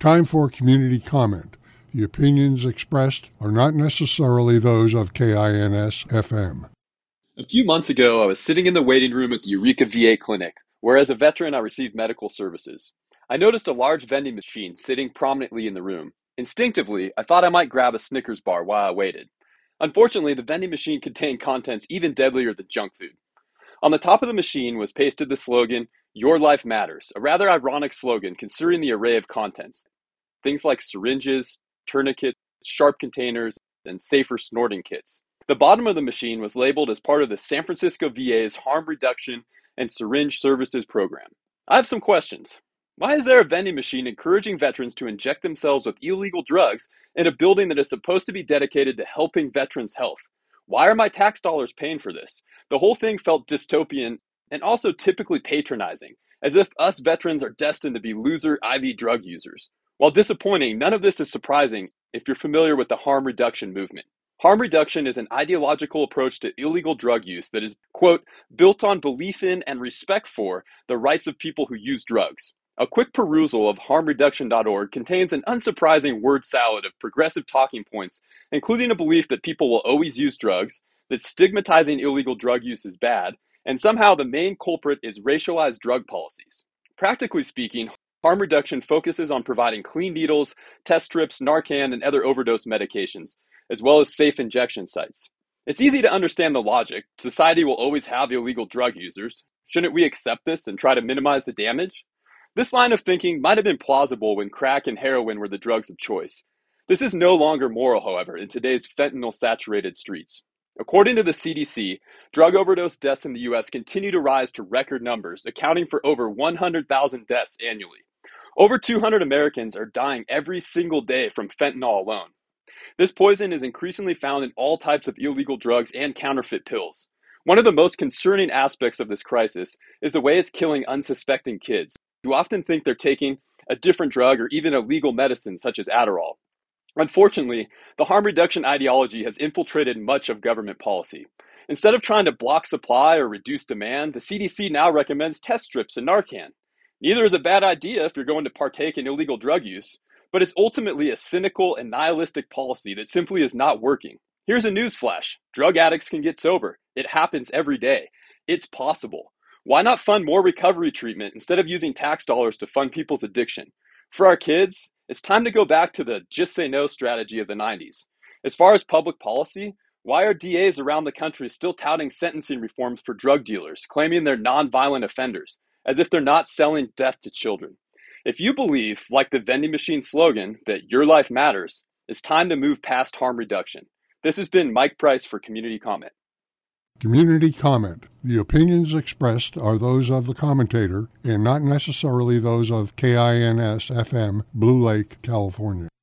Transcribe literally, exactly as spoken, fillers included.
Time for community comment. The opinions expressed are not necessarily those of K I N S F M. A few months ago, I was sitting in the waiting room at the Eureka V A clinic, where as a veteran I received medical services. I noticed a large vending machine sitting prominently in the room. Instinctively, I thought I might grab a Snickers bar while I waited. Unfortunately, the vending machine contained contents even deadlier than junk food. On the top of the machine was pasted the slogan, "Your Life Matters," a rather ironic slogan considering the array of contents. Things like syringes, tourniquets, sharp containers, and safer snorting kits. The bottom of the machine was labeled as part of the San Francisco V A's Harm Reduction and Syringe Services Program. I have some questions. Why is there a vending machine encouraging veterans to inject themselves with illegal drugs in a building that is supposed to be dedicated to helping veterans' health? Why are my tax dollars paying for this? The whole thing felt dystopian and also typically patronizing, as if us veterans are destined to be loser I V drug users. While disappointing, none of this is surprising if you're familiar with the harm reduction movement. Harm reduction is an ideological approach to illegal drug use that is, quote, built on belief in and respect for the rights of people who use drugs. A quick perusal of harm reduction dot org contains an unsurprising word salad of progressive talking points, including a belief that people will always use drugs, that stigmatizing illegal drug use is bad, and somehow the main culprit is racialized drug policies. Practically speaking, harm reduction focuses on providing clean needles, test strips, Narcan, and other overdose medications, as well as safe injection sites. It's easy to understand the logic. Society will always have illegal drug users. Shouldn't we accept this and try to minimize the damage? This line of thinking might have been plausible when crack and heroin were the drugs of choice. This is no longer moral, however, in today's fentanyl-saturated streets. According to the C D C, drug overdose deaths in the U S continue to rise to record numbers, accounting for over one hundred thousand deaths annually. Over two hundred Americans are dying every single day from fentanyl alone. This poison is increasingly found in all types of illegal drugs and counterfeit pills. One of the most concerning aspects of this crisis is the way it's killing unsuspecting kids, who often think they're taking a different drug or even a legal medicine such as Adderall. Unfortunately, the harm reduction ideology has infiltrated much of government policy. Instead of trying to block supply or reduce demand, the C D C now recommends test strips and Narcan. Neither is a bad idea if you're going to partake in illegal drug use, but it's ultimately a cynical and nihilistic policy that simply is not working. Here's a newsflash. Drug addicts can get sober. It happens every day. It's possible. Why not fund more recovery treatment instead of using tax dollars to fund people's addiction? For our kids, it's time to go back to the just say no strategy of the nineties. As far as public policy, why are D As around the country still touting sentencing reforms for drug dealers, claiming they're nonviolent offenders, as if they're not selling death to children? If you believe, like the vending machine slogan, that your life matters, it's time to move past harm reduction. This has been Mike Price for Community Comment. Community comment. The opinions expressed are those of the commentator and not necessarily those of K I N S F M, Blue Lake, California.